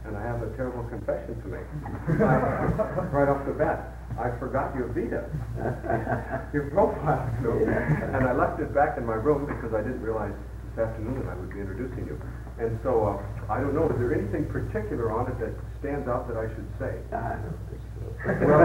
and I have a terrible confession to make. Right off the bat, I forgot your vita, your profile, and I left it back in my room because I didn't realize this afternoon that I would be introducing you. And so, I don't know, is there anything particular on it that stands out that I should say? I don't think so. Well,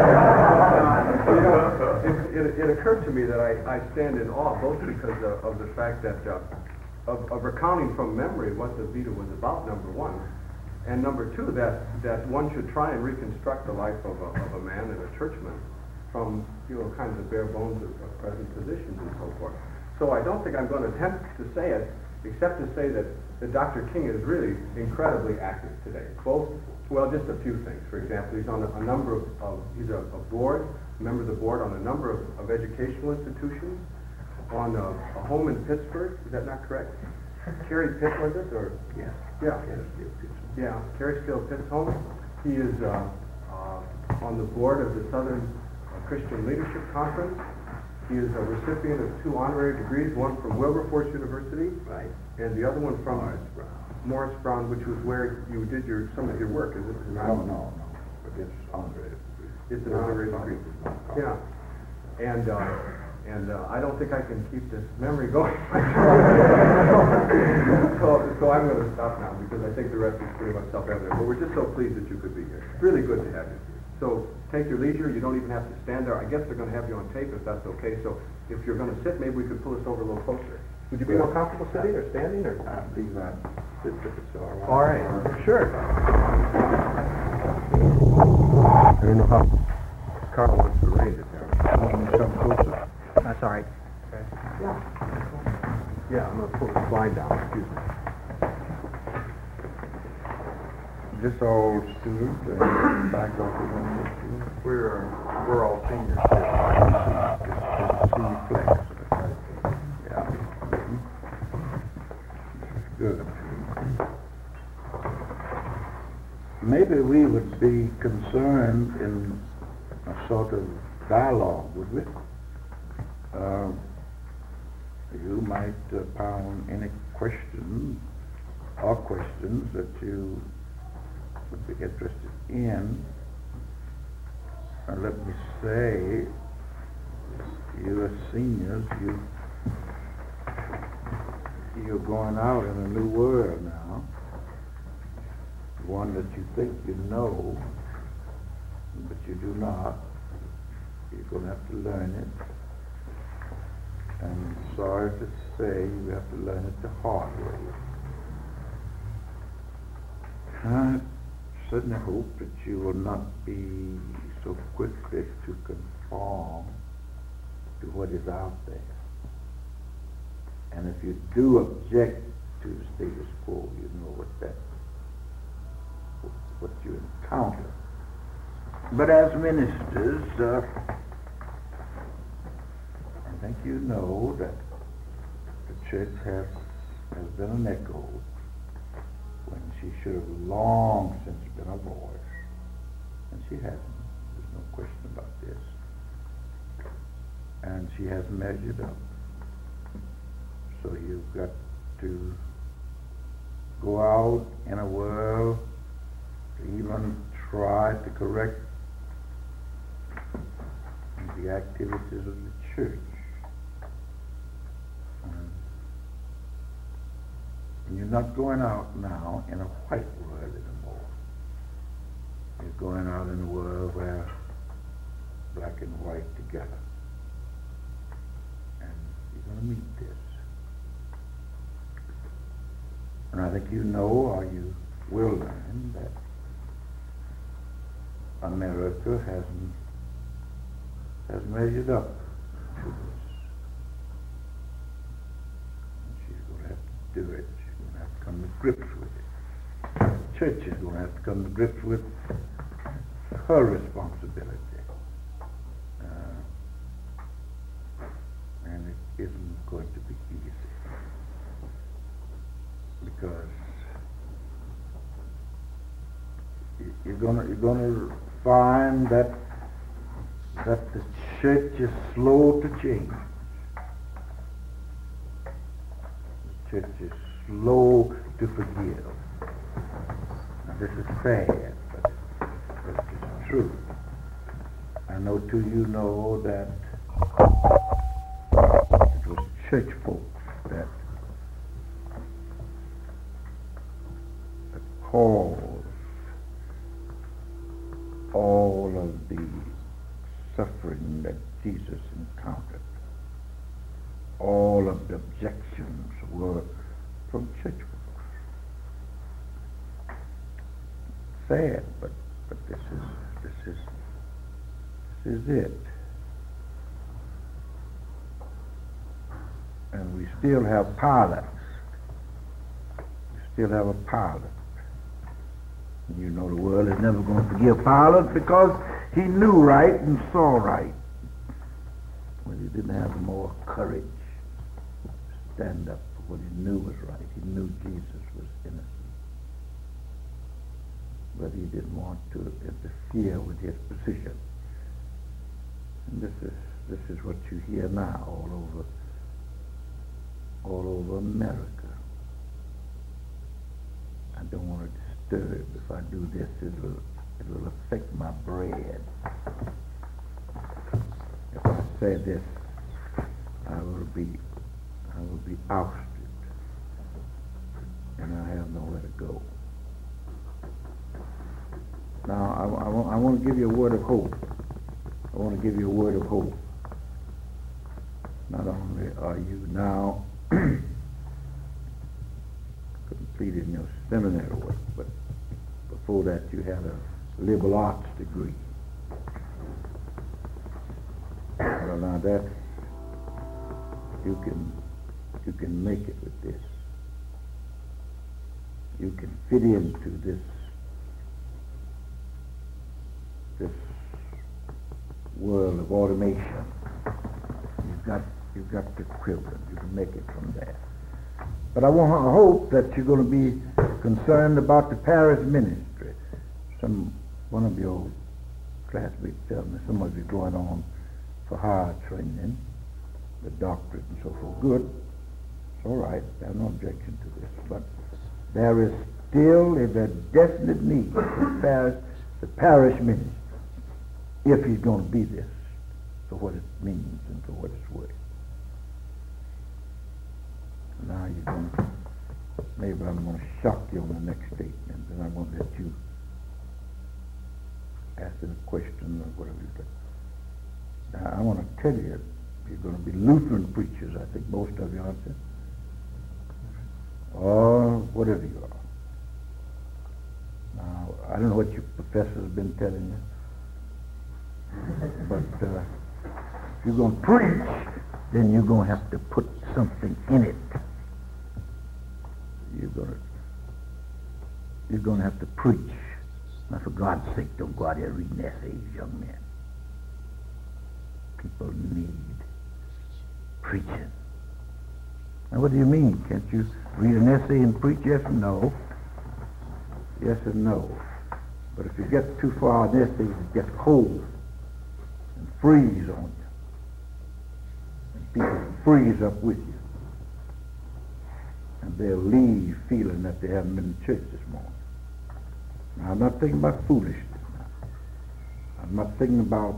it occurred to me that I stand in awe both because of the fact that of recounting from memory what the Vita was about, number one, and number two, that one should try and reconstruct the life of a man and a churchman from kind of the bare bones of present positions and so forth. So I don't think I'm going to attempt to say it, except to say that Dr. King is really incredibly active today. Just a few things. For example, he's on a number he's a member of the board on a number of educational institutions, on a home in Pittsburgh. Is that not correct? Carrie Pitt, was it? Or Yeah. Yeah, Carriesfield Pitt's home. He is on the board of the Southern Christian Leadership Conference. He is a recipient of 2 honorary degrees, one from Wilberforce University, Right. and the other one from Morris Morris Brown, Brown. which was where you did some of your work, is it? No. But it's honorary. It's an honorary degree. Yeah. And I don't think I can keep this memory going. so I'm going to stop now because I think the rest is pretty much self-evident. But we're just so pleased that you could be here. It's really good to have you. So take your leisure. You don't even have to stand there. I guess they're going to have you on tape if that's okay. So if you're going to sit, maybe we could pull us over a little closer. Would you be more comfortable sitting or standing? Or? I believe I sit if it's all right. All right. Sure. I don't know how Carl wants to raise it there. Come closer. That's all right. Okay. Yeah, I'm going to pull the slide down. Excuse me. This old student and back off the one. We're all seniors here. Just see flex. Yeah. Good. Maybe we would be concerned in a sort of dialogue, would we? You might pound any questions that you would be interested in. Let me say, you as seniors, you're going out in a new world now, one that you think you know, but you do not. You're going to have to learn it. And sorry to say, you have to learn it the hard way. I certainly hope that you will not be so quick as to conform to what is out there. And if you do object to the status quo, you know what you encounter. But as ministers, I think you know that the church has been an echo when she should have long since been a voice. And she hasn't. There's no question about this. And she has measured up. So you've got to go out in a world to even try to correct the activities of the church. And you're not going out now in a white world anymore. You're going out in a world where black and white together. And you're going to meet this. And I think you know, or you will learn, that America has measured up to this. And she's going to have to do it. She's going to have to come to grips with it. The church is going to have to come to grips with her responsibility. And it isn't going to be easy. Because you're gonna find that the church is slow to change. The church is slow to forgive. And this is sad, but it's true. I know too you know that it was church folks that caused all of the suffering that Jesus encountered. All of the objections were from church folks. Sad, but this is it. And we still have pilots. We still have a pilot. You know the world is never going to forgive Pilate because he knew right and saw right. But he didn't have more courage to stand up for what he knew was right. He knew Jesus was innocent. But he didn't want to interfere with his position. And this is what you hear now all over America. I don't want to disturb. If I do this, it will affect my bread. If I say this, I will be ousted, and I have nowhere to go. Now, I want to give you a word of hope. I want to give you a word of hope. Not only are you now completing your seminary work, but before that you had a liberal arts degree. Well, now that you can make it with this. You can fit into this world of automation. You've got the equivalent. You can make it from there. But I hope that you're going to be concerned about the parish ministry. One of your classmates tell me some of you going on for higher training, the doctorate and so forth. Good. It's all right. I have no objection to this. But there is still a definite need for the parish ministry, if he's going to be this, for what it means and for what it's worth. Now maybe I'm going to shock you on the next statement, and I'm going to let you ask a question or whatever you think. Now, I want to tell you, you're going to be Lutheran preachers, I think most of you, aren't you? Or whatever you are. Now, I don't know what your professor's been telling you, but if you're going to preach, then you're going to have to put something in it. You're going to have to preach. Now, for God's sake, don't go out here reading essays, young men. People need preaching. Now, what do you mean? Can't you read an essay and preach? Yes and no. Yes and no. But if you get too far in essays, it gets cold and freeze on you. And people freeze up with you. And they'll leave feeling that they haven't been to church this morning. Now, I'm not thinking about foolishness now. I'm not thinking about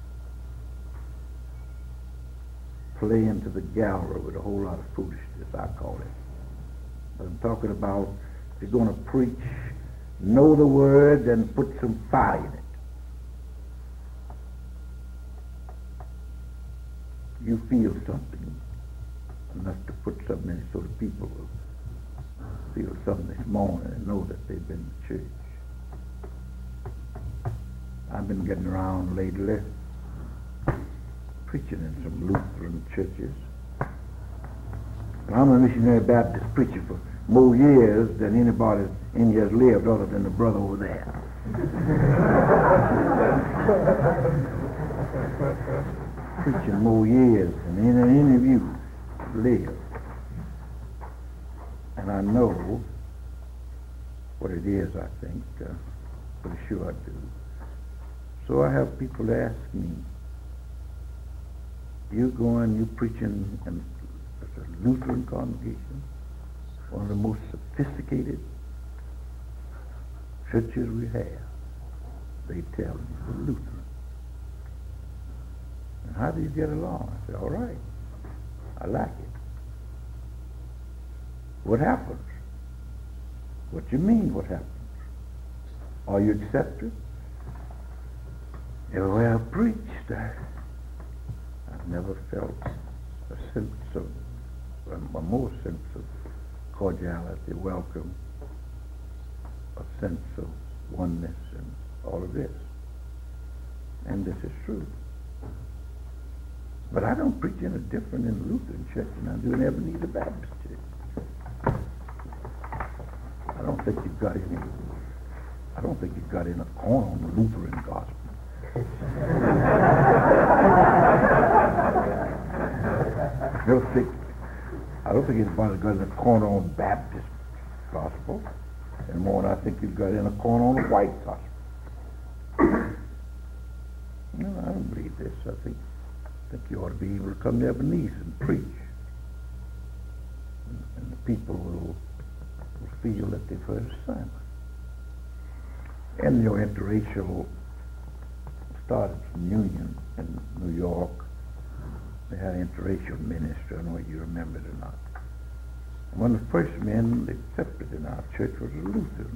playing to the gallery with a whole lot of foolishness, I call it. But I'm talking about if you're going to preach, know the word and put some fire in it. You feel something enough to put something in it so that people will feel something this morning and know that they've been to church. I've been getting around lately preaching in some Lutheran churches. And I'm a missionary Baptist preacher for more years than anybody in here has lived other than the brother over there. Preaching more years than any of you live. And I know what it is, I think. Pretty sure I do. So I have people ask me, you going, you preaching in a Lutheran congregation, one of the most sophisticated, churches we have, they tell me the Lutheran. And how do you get along? I say, all right. I like it. What happens? What you mean, what happens? Are you accepted? Everywhere I preached, I've never felt a sense of, a more sense of cordiality, welcome, a sense of oneness and all of this. And this is true. But I don't preach any different in the Lutheran church than I do in Ebenezer Baptist church. I don't think you've got any corner on the Lutheran gospel. I don't think anybody's got in a corner on Baptist gospel anymore than I think you've got in a corner on the white gospel. No, I don't believe this. I think you ought to be able to come to Ebenezer and preach. And the people will feel that they've heard a sermon. And your interracial started from Union in New York. They had an interracial ministry. I don't know whether you remember it or not. And one of the first men accepted in our church was a Lutheran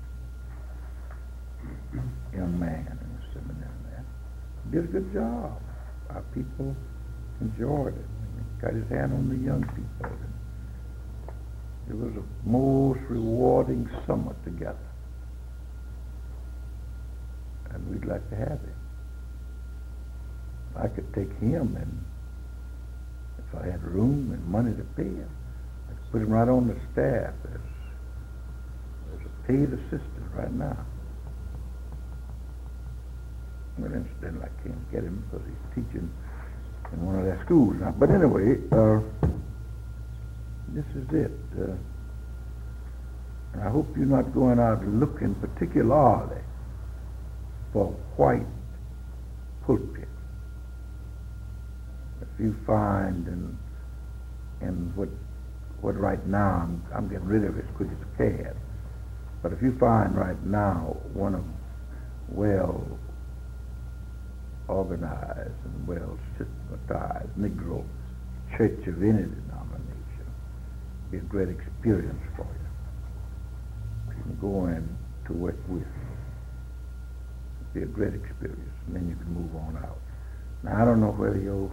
young man in the seminary there. Did a good job. Our people enjoyed it. He got his hand on the young people. It was a most rewarding summer together. And we'd like to have him. I could take him, and if I had room and money to pay him, I could put him right on the staff as a paid assistant right now. Well, incidentally, I can't get him because he's teaching in one of their schools now. But anyway, this is it. And I hope you're not going out looking particularly for white pulpit. If you find and what right now I'm getting rid of it as quick as I can. But if you find right now one of well organized and well systematized Negro church of any denomination, be a great experience for you. You can go in to work with. Be a great experience, and then you can move on out. Now I don't know whether your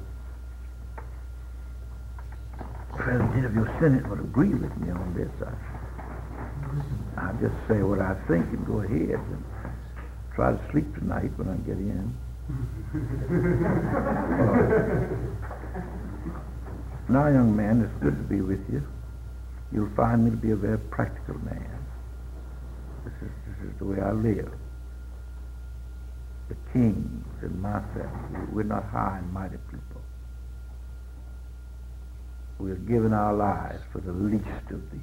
president of your Senate would agree with me on this. I'll just say what I think and go ahead and try to sleep tonight when I get in. Now, young man, it's good to be with you. You'll find me to be a very practical man. This is the way I live. The kings and myself, we're not high and mighty people. We're giving our lives for the least of these.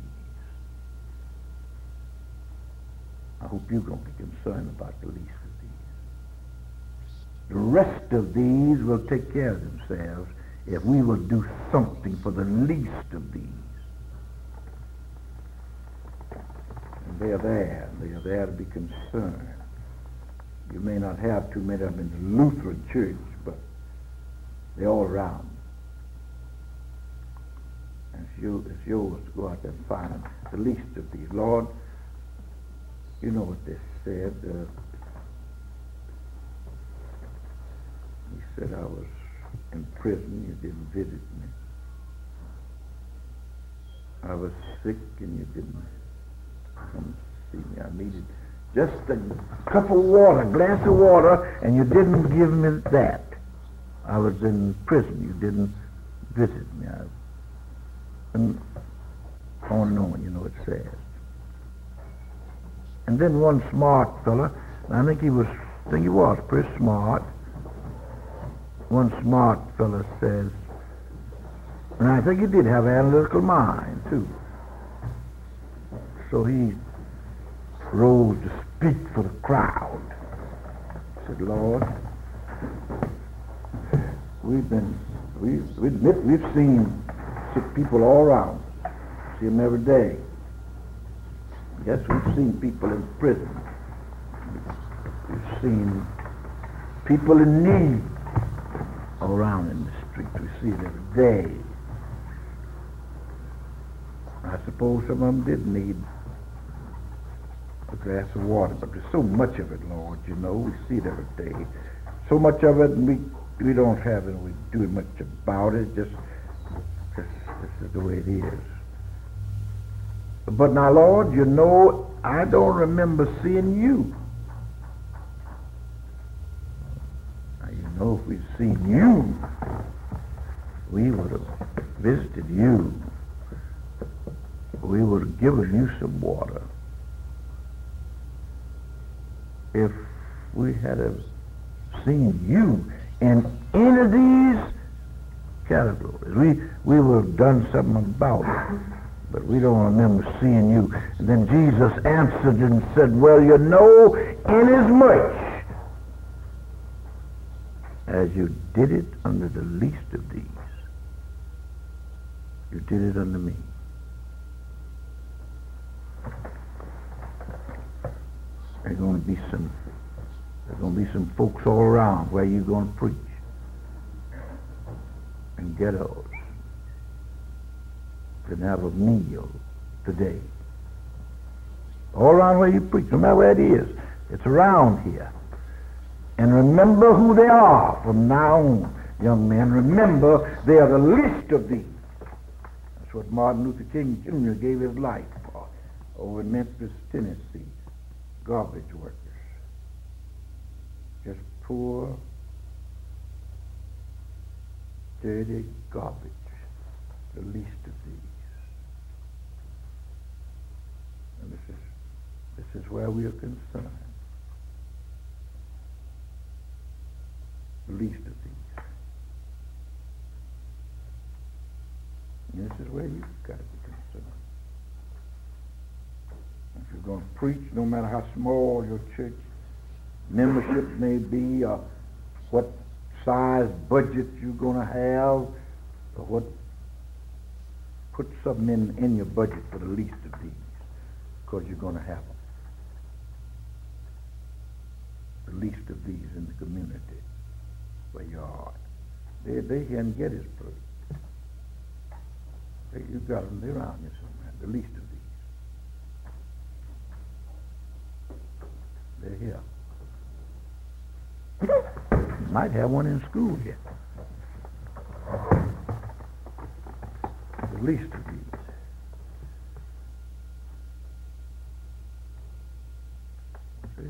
I hope you're going to be concerned about the least of these. The rest of these will take care of themselves if we will do something for the least of these. And they are there. They are there to be concerned. You may not have too many of them in the Lutheran church, but they're all around. And it's yours to go out there and find the least of these. Lord, you know what they said. He said, I was in prison, you didn't visit me. I was sick and you didn't come see me. I needed just a cup of water, a glass of water, and you didn't give me that. I was in prison, you didn't visit me. And on and on, you know it says. And then one smart fella, I think he was pretty smart. One smart fella says, and I think he did have an analytical mind too. So he rose to speak for the crowd. He said, Lord, we admit we've seen sick people all around us. See them every day. Yes, we've seen people in prison. seen people in need all around in the street. We see it every day. I suppose some of them did need a glass of water, but there's so much of it, Lord, you know. We see it every day. So much of it, and we don't have it, and we do much about it. Just this is the way it is. But now, Lord, you know, I don't remember seeing you. Now, you know, if we'd seen you, we would have visited you. We would have given you some water. If we had have seen you in any of these categories, we would have done something about it. But we don't remember seeing you. And then Jesus answered and said, well, you know, inasmuch as you did it under the least of these, you did it under me. There's going to be some folks all around where you're going to preach and ghettos can have a meal today. All around where you preach, no matter where it is, it's around here. And remember who they are from now on, young men. Remember they are the least of these. That's what Martin Luther King Jr. gave his life for over in Memphis, Tennessee. Garbage workers. Just poor, dirty garbage. The least of these. And this is where we are concerned. The least of these. And this is where you've got to be concerned. If you're going to preach, no matter how small your church membership may be, or what size budget you're going to have, or what, put something in your budget for the least of these, because you're going to have them. The least of these in the community where you are. They can get his fruit. You've got them, they're around you somewhere, the least of these. They're here. Might have one in school here. The least of these. See?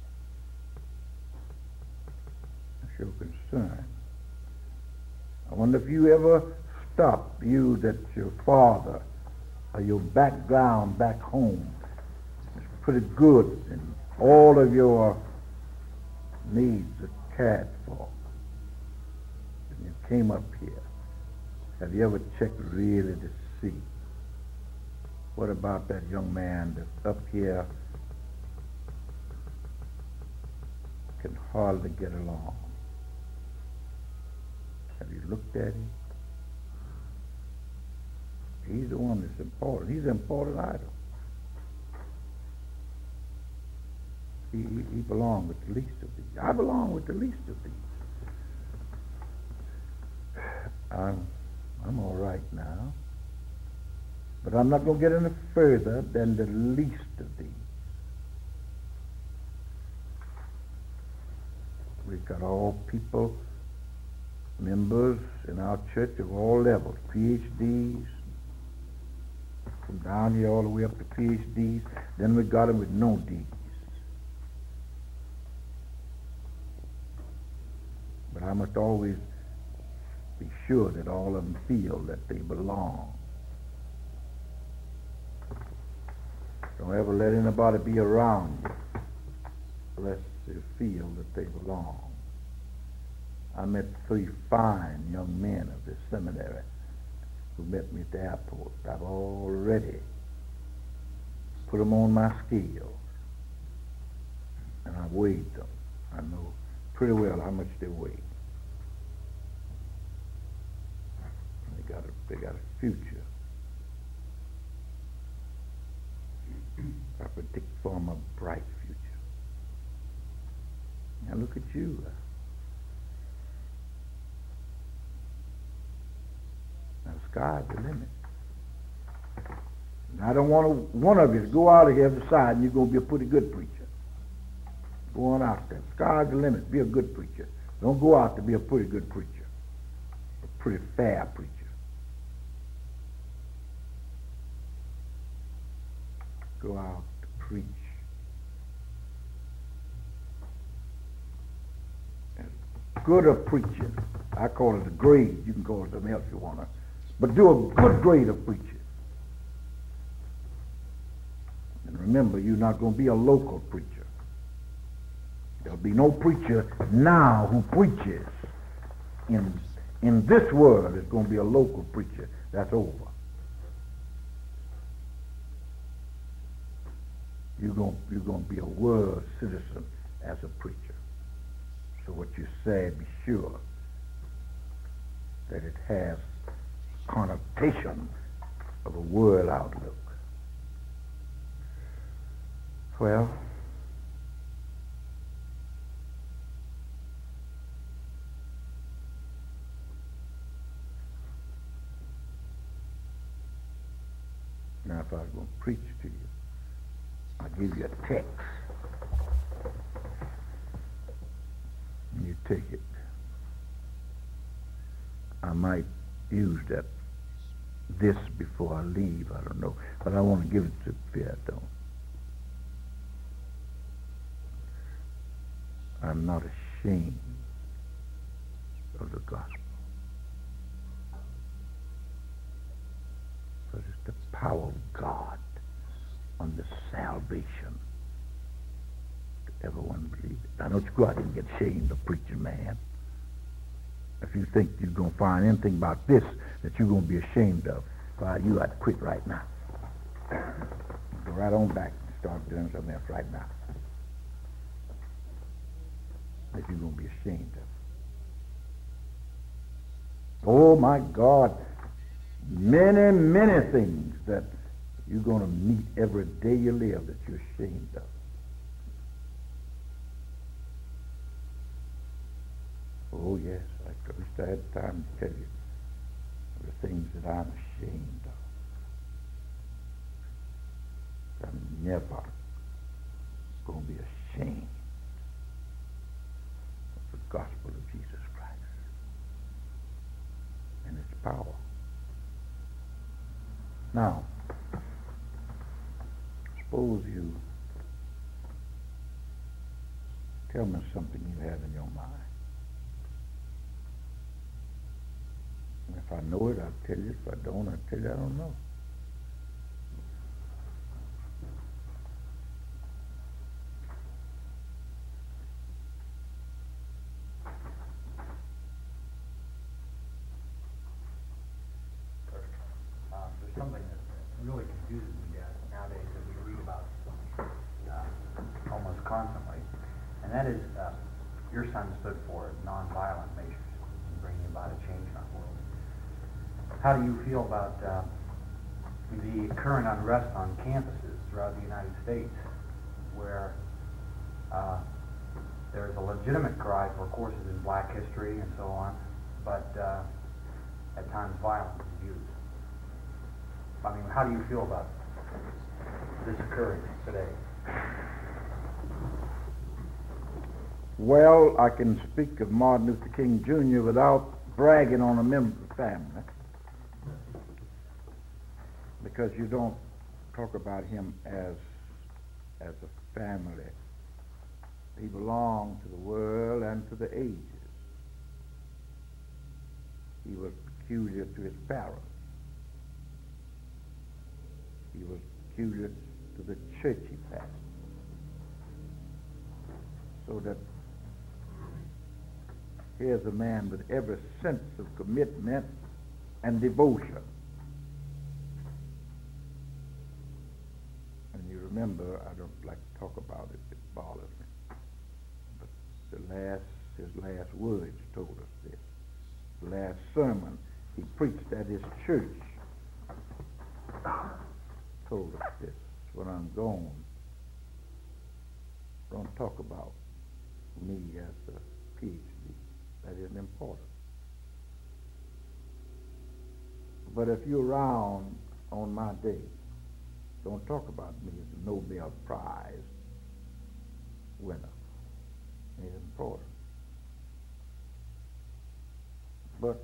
That's your concern. I wonder if you ever stop, you that your father or your background back home is pretty good and all of your needs are cared for. And you came up here. Have you ever checked really to see what about that young man that's up here can hardly get along? Have you looked at him? He's the one that's important. He's an important item. He belonged with the least of these. I belong with the least of these. I'm all right now. But I'm not going to get any further than the least of these. We've got all people, members in our church of all levels, PhDs, from down here all the way up to PhDs. Then we got them with no D's. But I must always be sure that all of them feel that they belong. Don't ever let anybody be around you unless they feel that they belong. I met 3 fine young men of this seminary who met me at the airport. I've already put them on my scale, and I've weighed them. I know pretty well how much they weigh. They got a future. I predict for them a bright future. look at you. Now, sky's the limit. And I don't want one of you to go out of here and decide and you're going to be a pretty good preacher. Go on out there. Sky's the limit. Be a good preacher. Don't go out to be a pretty good preacher. A pretty fair preacher. Go out to preach. As good a preacher. I call it a grade. You can call it something else you want to. But do a good grade of preaching. And remember, you're not going to be a local preacher. There'll be no preacher now who preaches in this world. It's going to be a local preacher. That's over. You're going to be a world citizen as a preacher. So what you say, be sure that it has connotation of a world outlook. Well, now if I was going to preach to you, I'll give you a text. And you take it. I might use this before I leave, I don't know. But I want to give it to Pierre, don't. I'm not ashamed of the gospel. But it's the power of God on the salvation to everyone believe it. Now don't you go out and get ashamed of preaching, man. If you think you're going to find anything about this that you're going to be ashamed of, well, you ought to quit right now. Go right on back and start doing something else right now. That you're going to be ashamed of. Oh my God, many, many things that you're going to meet every day you live that you're ashamed of. Oh yes, I wish I had time to tell you the things that I'm ashamed of. I'm never going to be ashamed of the gospel of Jesus Christ and its power. Now, suppose you tell me something you have in your mind. And if I know it, I'll tell you. If I don't, I'll tell you I don't know. There's something that really confuses me nowadays that we read about almost constantly, and that is your son stood for nonviolent measures in bringing about a change in our world. How do you feel about the current unrest on campuses throughout the United States, where there's a legitimate cry for courses in black history and so on, but at times violence is used? I mean, how do you feel about this occurring today? Well, I can speak of Martin Luther King Jr. without bragging on a member of the family, because you don't talk about him as a family. He belonged to the world and to the ages. He was peculiar to his parents. He was peculiar to the church he pastored. So that here's a man with every sense of commitment and devotion. And you remember, I don't like to talk about it, it bothers me, but his last words told us this. The last sermon he preached at his church told us this. When I'm gone, don't talk about me as a PhD. That isn't important. But if you're around on my day, don't talk about me as a Nobel Prize winner. It's important. But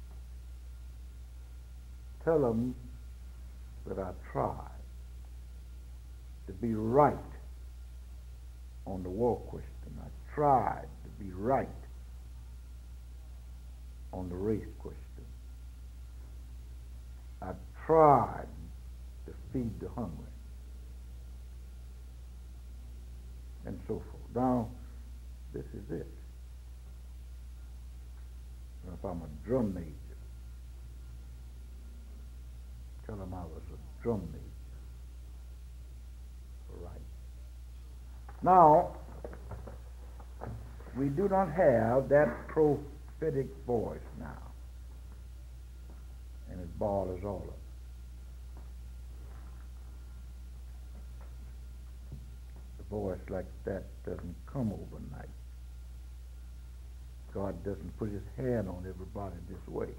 tell them that I tried to be right on the war question. I tried to be right on the race question. I tried to feed the hungry, and so forth. Now, this is it. If I'm a drum major, tell them I was a drum major. Right. Now, we do not have that prophetic voice now. And it bothers all of us. A voice like that doesn't come overnight. God doesn't put his hand on everybody this way.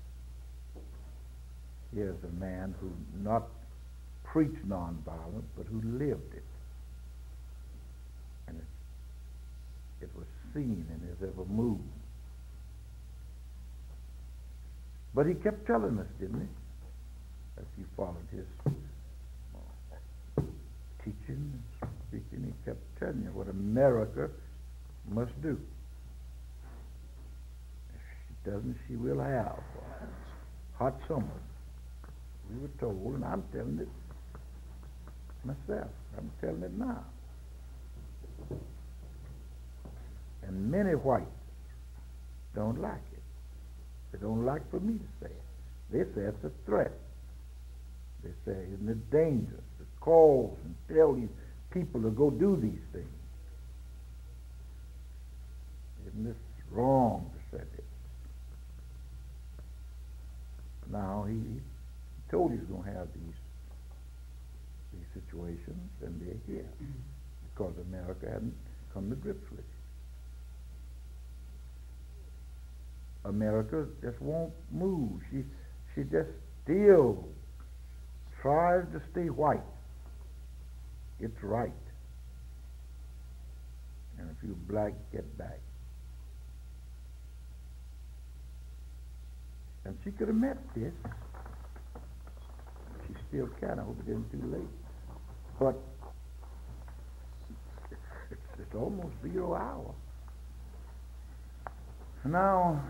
Here's a man who not preached nonviolence, but who lived it. And it was seen in his every move. But he kept telling us, didn't he? As he followed his teaching and speaking, he kept telling you what America must do. If she doesn't, she will have hot summers. We were told, and I'm telling it myself. I'm telling it now. And many whites don't like it. They don't like for me to say it. They say it's a threat. They say, isn't it dangerous to call and tell these people to go do these things? Isn't this wrong to say this? Now, he told he was going to have these situations, and they're here because America hadn't come to grips with it. America just won't move. She just still tries to stay white. It's right. And if you're black, get back. And she could have met this. She still can. I hope it isn't too late. But it's almost 0 hour. Now,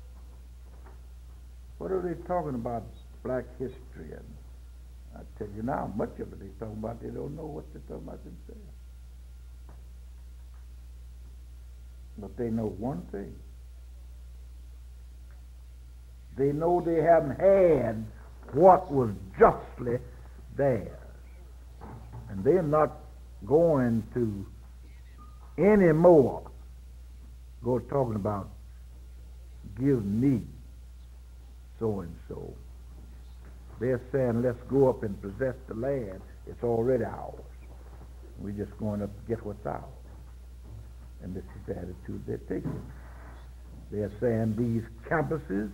what are they talking about black history? And I tell you now, much of it they talking about, they don't know what they're talking about themselves. But they know one thing. They know they haven't had what was justly theirs. And they're not going to anymore go talking about give me so and so. They're saying, let's go up and possess the land. It's already ours. We're just going to get what's ours. And this is the attitude they're taking. They're saying these campuses,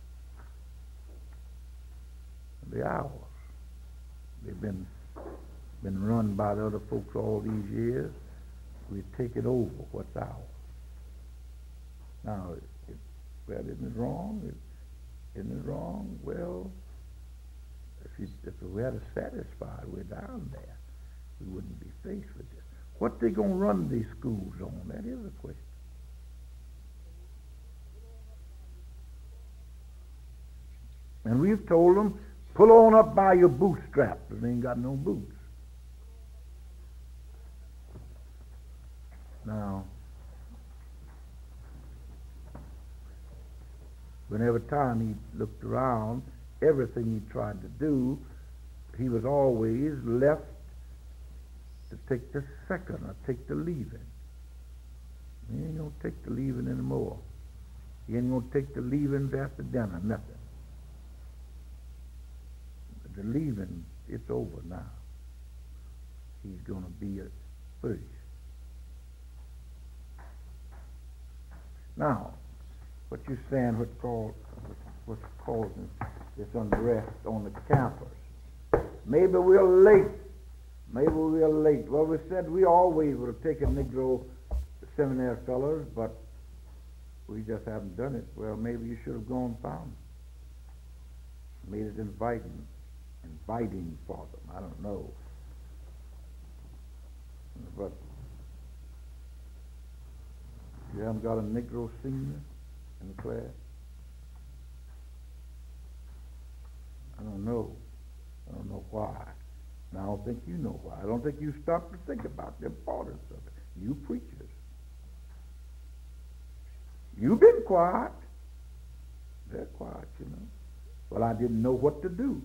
they're ours. They've been run by the other folks all these years. We take it over what's ours. Now, well, isn't it wrong? Isn't it wrong? Well, if we had a satisfied, we're down there. We wouldn't be faced with this. What they going to run these schools on? That is a question. And we've told them, pull on up by your bootstraps, but they ain't got no boots. Now, whenever time he looked around, everything he tried to do, he was always left to take the second or take the leaving. He ain't going to take the leaving anymore. He ain't going to take the leavings after dinner, nothing. The leaving, it's over now. He's going to be a first. Now, what you saying? What's causing this unrest on the campus? Maybe we're late. Maybe we're late. Well, we said we always would have taken Negro seminary fellows, but we just haven't done it. Well, maybe you should have gone and found them. Made it inviting for them. I don't know. But you haven't got a Negro senior in the class? I don't know. I don't know why. And I don't think you know why. I don't think you stop to think about the importance of it. You preachers. You've been quiet. They're quiet, you know. Well, I didn't know what to do.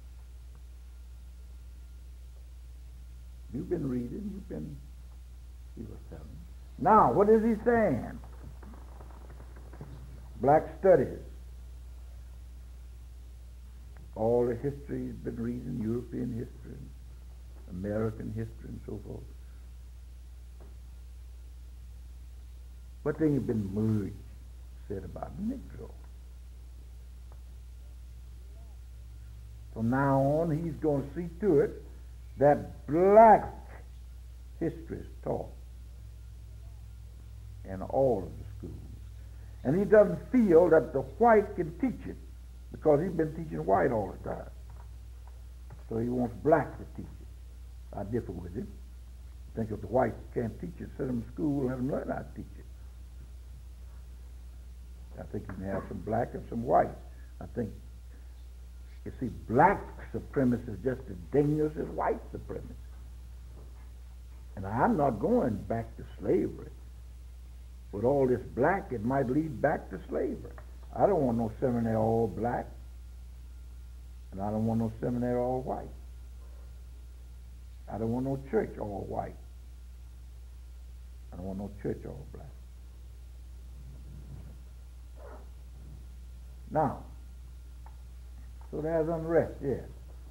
You've been reading. He was telling me. Now, what is he saying? Black studies. All the history he's been reading, European history, American history, and so forth. What thing has been merged, said about Negro? From now on, he's going to see to it that black history is taught in all of the schools. And he doesn't feel that the white can teach it, because he's been teaching white all the time. So he wants black to teach it. I differ with him. I think if the whites can't teach it, send them to school and let them learn how to teach it. I think you can have some black and some white. I think, you see, black supremacy is just as dangerous as white supremacy. And I'm not going back to slavery. With all this black, it might lead back to slavery. I don't want no seminary all black, and I don't want no seminary all white. I don't want no church all white. I don't want no church all black. Now, so there's unrest, yes.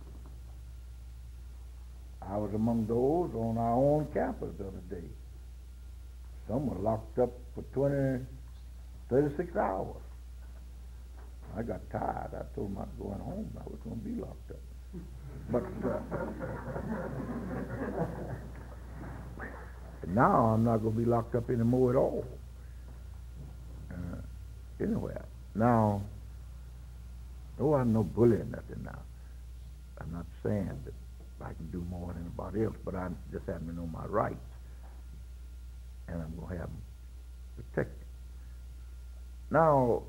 I was among those on our own campus the other day. Some were locked up for 36 hours. I got tired. I told them I was going home. I was going to be locked up. But now I'm not going to be locked up anymore at all. Anywhere. Now, I'm no bully or nothing now. I'm not saying that I can do more than anybody else, but I just happen to know my rights. And I'm going to have them protected. Now,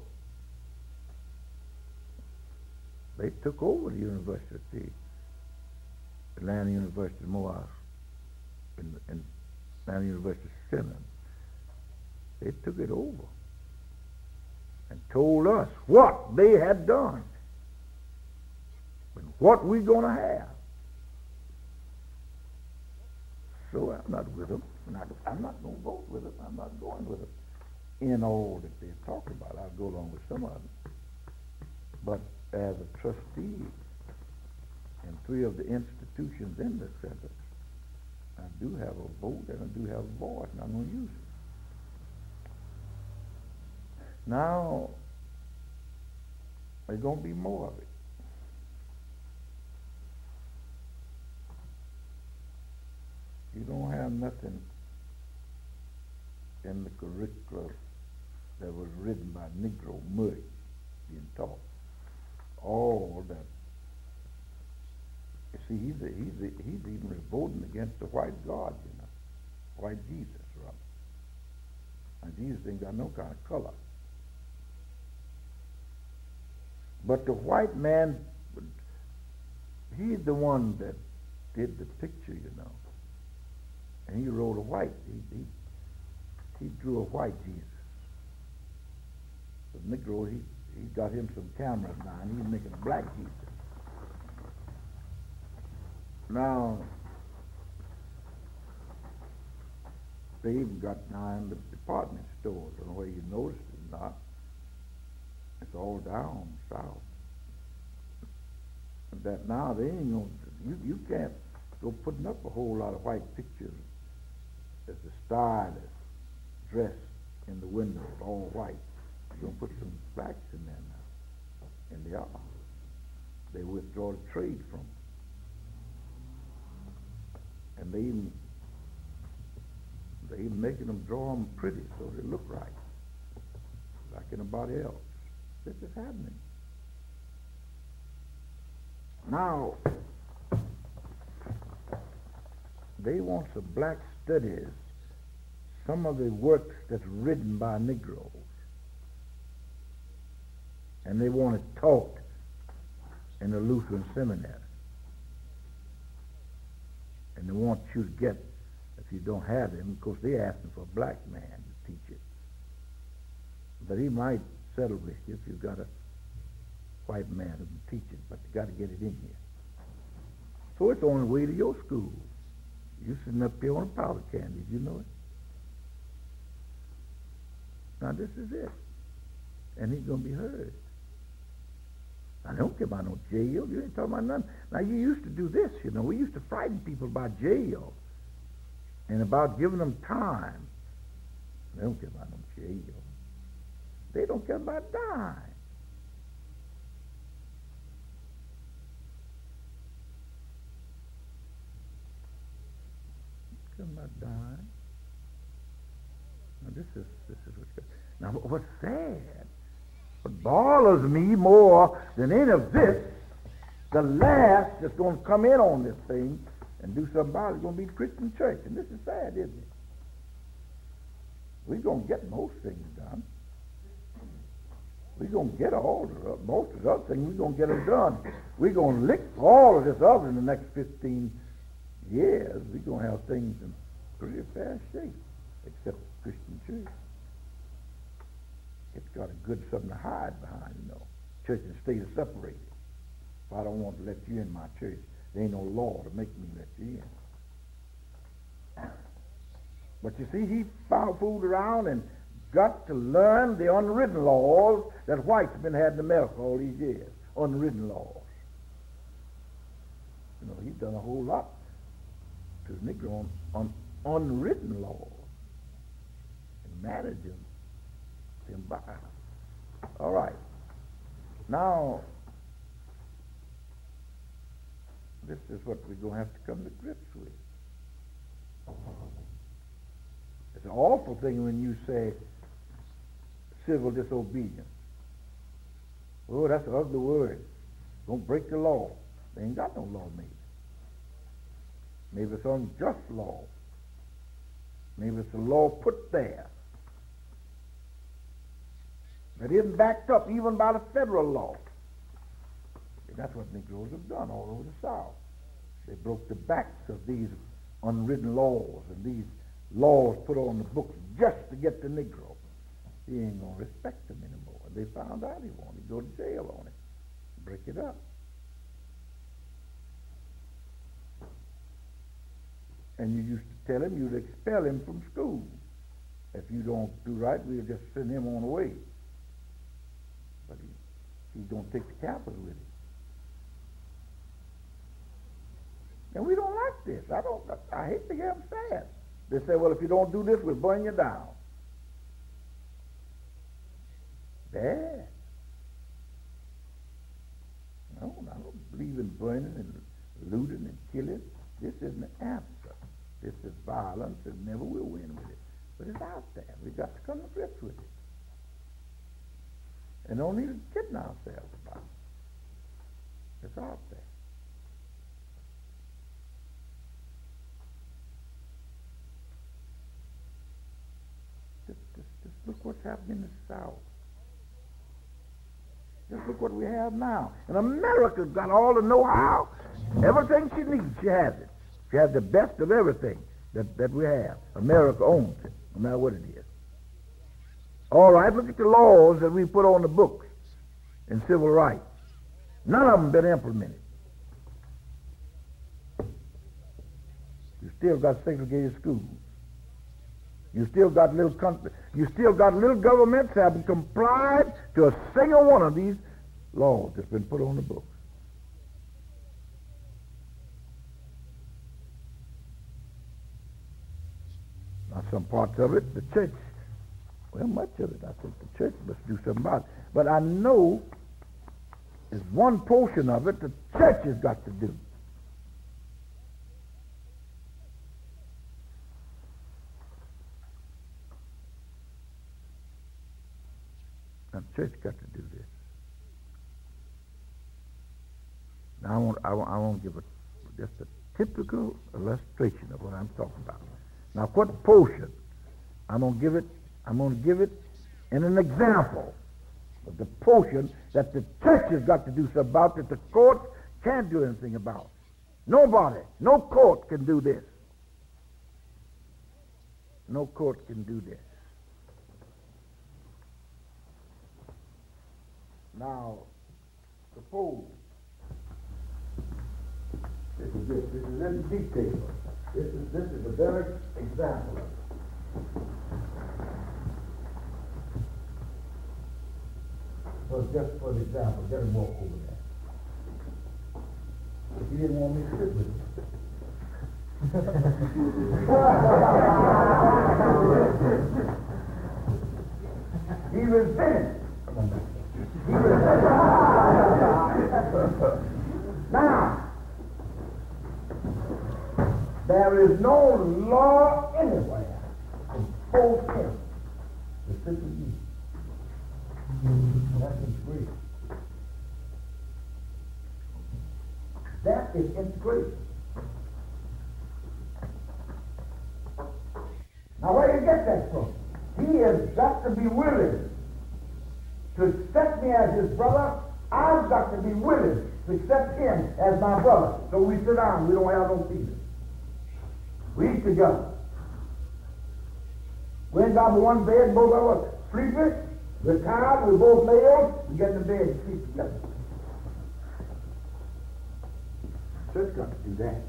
they took over the university, Atlanta University Morehouse, and Atlanta University Center. They took it over and told us what they had done and what we're going to have. So I'm not with them. I'm not going to vote with them. I'm not going with them in all that they're talking about. I'll go along with some of them. But as a trustee in 3 of the institutions in the center, I do have a vote and I do have a voice, and I'm going to use it. Now, there's going to be more of it. You don't have nothing in the curriculum that was written by Negro much being taught. All that. You see, he's even revolting against the white God, you know, white Jesus, rather. And Jesus ain't got no kind of color. But the white man, he's the one that did the picture, you know. And he wrote a white. He drew a white Jesus. The Negro, he got him some cameras now, and he's making a black Jesus. Now, they even got now in the department stores. I don't know whether you noticed it or not. It's all down south. That now they ain't gonna. You can't go putting up a whole lot of white pictures as the stylist dressed in the windows, all white. You're going to put some blacks in there now. And they are. They withdraw the trade from them. And they even making them draw them pretty so they look right, like anybody else. This is happening. Now, they want some black studies, some of the works that's written by Negroes. And they want it taught in the Lutheran seminary. And they want you to get, if you don't have them, of course they're asking for a black man to teach it. But he might settle with you if you've got a white man who can teach it, but you got to get it in here. So it's on the way to your school. You sitting up here on a powder can, did you know it? Now this is it. And he's going to be heard. I don't care about no jail. You ain't talking about nothing. Now you used to do this, you know. We used to frighten people about jail and about giving them time. They don't care about no jail. They don't care about dying. About dying. Now this is what's now what's sad. What bothers me more than any of this, the last that's going to come in on this thing and do something about it is going to be the Christian church, and this is sad, isn't it? We're going to get most things done. We're going to get most of the other things. We're going to get them done. We're going to lick all of this other in the next 15 years. We're going to have things in pretty fair shape, except the Christian church. It's got a good something to hide behind, you know. Church and state are separated. If I don't want to let you in my church, there ain't no law to make me let you in. But you see, he fooled around and got to learn the unwritten laws that whites have been had in America all these years. Unwritten laws. You know, he's done a whole lot to the Negro on unwritten laws and manage them by. All right. Now, this is what we're going to have to come to grips with. It's an awful thing when you say civil disobedience. Oh, that's an ugly word. Don't break the law. They ain't got no law maybe. Maybe it's unjust law. Maybe it's a law put there that isn't backed up even by the federal law. And that's what Negroes have done all over the South. They broke the backs of these unwritten laws and these laws put on the books just to get the Negro. He ain't going to respect them anymore. They found out he won't. He'd go to jail on it. Break it up. And you used to tell him you'd expel him from school. If you don't do right, we'll just send him on away. But he's going to take the capital with him. And we don't like this. I hate to hear them say it. They say, well, if you don't do this, we'll burn you down. Bad. No, I don't believe in burning and looting and killing. This isn't the answer. This is violence and never will win with it. But it's out there. We've got to come to grips with it. And don't need to kidding ourselves about it. It's out there. Just look what's happening in the South. Just look what we have now. And America's got all the know-how. Everything she needs, she has it. She has the best of everything that we have. America owns it, no matter what it is. All right, look at the laws that we put on the books in civil rights. None of them been implemented. You still got segregated schools. You still got little country. You still got little governments that haven't complied to a single one of these laws that's been put on the books. Now, some parts of it, the church Well, much of it, I think the church must do something about it. But I know there's one portion of it the church has got to do. The church got to do this. Now I want to give just a typical illustration of what I'm talking about. Now, what portion? I'm going to give it in an example of the portion that the church has got to do something about that the courts can't do anything about. Nobody, no court can do this. No court can do this. Now, suppose this is in detail. This is a very example of it. So just for example, get him walk over there. If you didn't want me to sit with you. He resented. Come on back. He resented. Now, there is no law anywhere to force him to sit with you. That's integration. That is integration. Now, where do you get that from? He has got to be willing to accept me as his brother. I've got to be willing to accept him as my brother. So we sit down. We don't have no feelings. We eat together. We ain't got one bed, both of us sleeping. We're tired, we're both males, we get in the bed and sleep together. The church got to do that.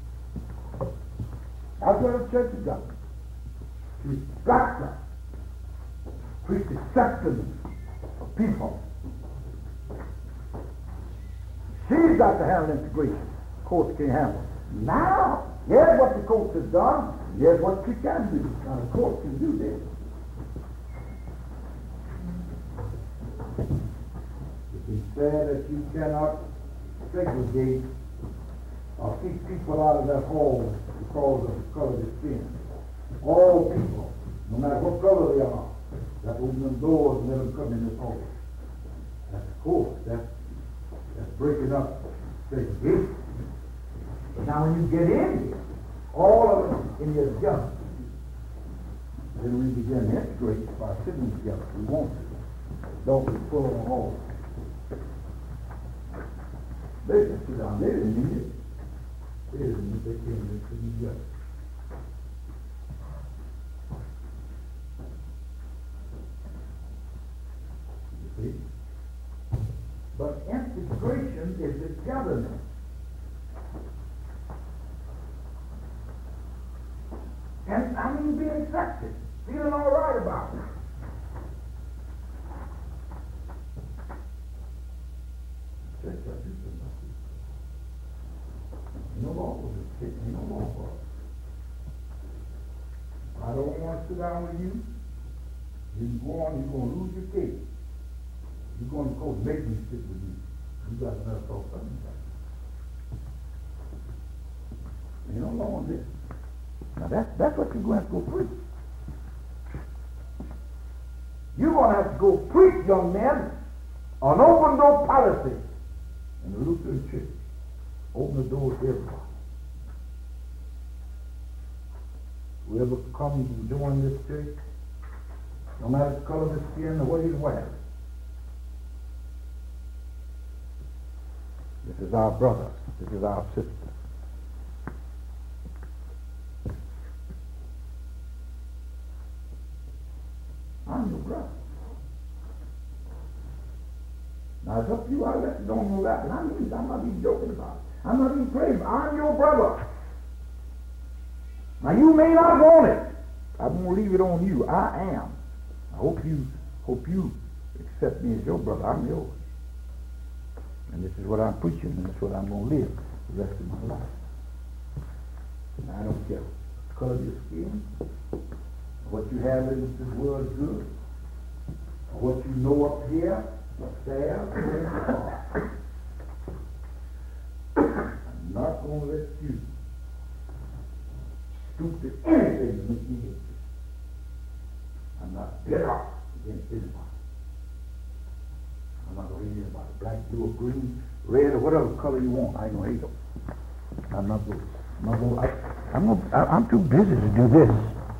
That's what the church has got. She's got to preach acceptance of people. She's got to handle integration. Courts can't handle it. Now, here's what the courts has done. Here's what she can do. Now, the courts can do this. It said that you cannot segregate or keep people out of that hall because of the color of their skin. All people, no matter what color they are, that open them doors and let them come in this hall. That's a court. That's breaking up segregation. But now when you get in here, all of them in here together, then we begin to integrate by sitting together. We want to. Don't be full of the hall. They can sit down. They didn't need it. They didn't need it. They came and sit together. You see? But integration is the government. And I mean being accepted, feeling all right about it. Church, I do something. No law for this kid, no law for us. I don't want to sit down with you. You go on, you're going to lose your case. You're going to go make me sit with you. You got another talk something. Ain't no law on this. Now that's what you're going to have to go preach. You're going to have to go preach, young men, an open door policy in the Lutheran Church. Open the door to everybody. Whoever comes and joins this church, no matter the color of his skin or what he's wearing, this is our brother. This is our sister. I'm your brother. Now it's up to you. I'll let you know that. And I'm not even joking about it. I'm not even praying. I'm your brother. Now you may not want it. I'm going to leave it on you. I am. I hope you accept me as your brother. I'm yours. And this is what I'm preaching, and this is what I'm going to live the rest of my life. And I don't care the color of your skin, What you have in this world is good. Or what you know up here, up there, I'm not going to let you stoop to anything to make me hate you. I'm not bitter against anybody. I'm not going to hate anybody. Black, blue, or green, red, or whatever color you want. I ain't going to hate them. I'm too busy to do this.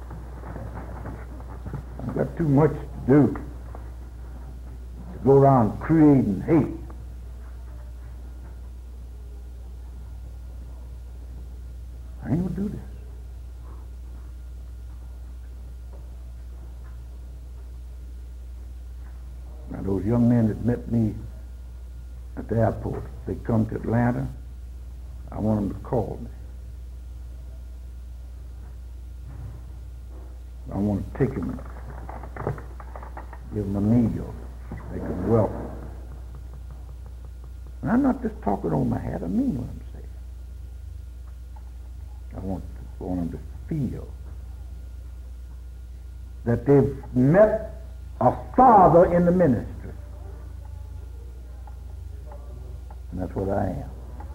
I've got too much to do. To go around creating hate. I ain't going to do this. Now those young men that met me at the airport, they come to Atlanta, I want them to call me. I want to take them and give them a meal, make them welcome. And I'm not just talking on my head, I mean what I'm saying. I want them to feel that they've met a father in the ministry. And that's what I am.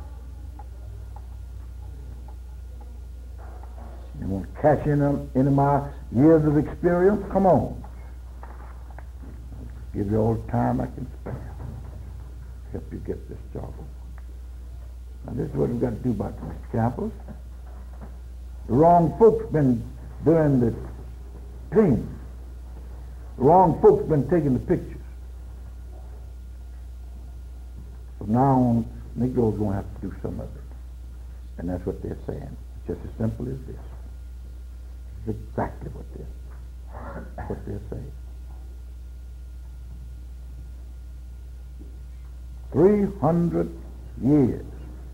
You want to catch into my years of experience? Come on. I'll give you all the time I can spare. Help you get this job. Now this is what we've got to do about this campus. The wrong folks been doing the things. The wrong folks been taking the pictures. From now on, Negroes going to have to do some of it. And that's what they're saying. It's just as simple as this. It's exactly what they're saying. 300 years.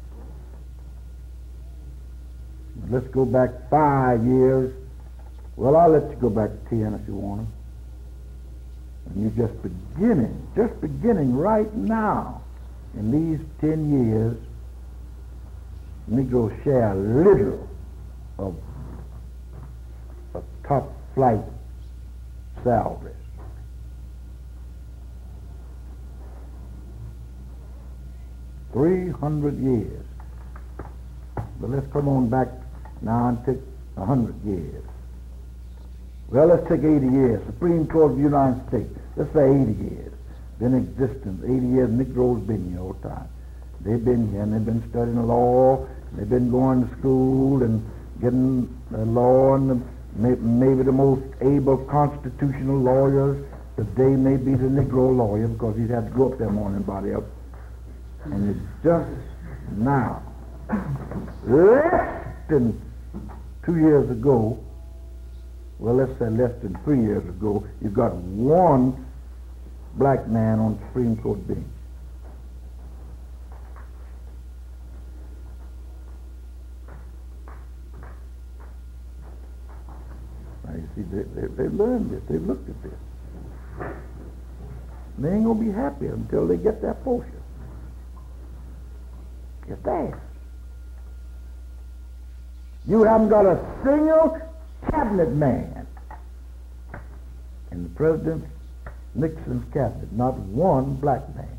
Let's go back 5 years. Well, I'll let you go back 10 if you want to. And you're just beginning right now. In these 10 years, Negroes share a little of top flight salaries. $300 years. But let's come on back now and take 100 years. Well, let's take 80 years. Supreme Court of the United States. Let's say 80 years. Been in existence. 80 years, Negroes been here all the time. They've been here and they've been studying law. They've been going to school and getting the law, and maybe the most able constitutional lawyers today may be the Negro lawyer, because he's had to go up there morning body up. And it's just now, less than 2 years ago, well, let's say less than 3 years ago, you've got one black man on the Supreme Court bench. Now, you see, they've learned this. They've looked at this. And they ain't going to be happy until they get that portion. It's theirs. You haven't got a single cabinet man in the President Nixon's cabinet, not one black man.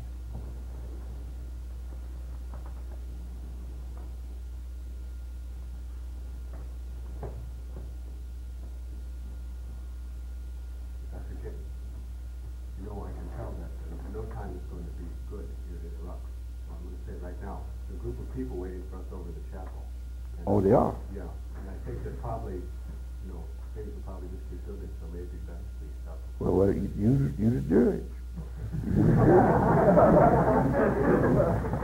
You know, I can tell that no time is going to be good here to interrupt. So I'm going to say right now, there's a group of people waiting for us over the chapel. And Oh, they are? Yeah, and I think that probably, you know, things will probably just be building, so maybe that's the stuff. Well, you the judge.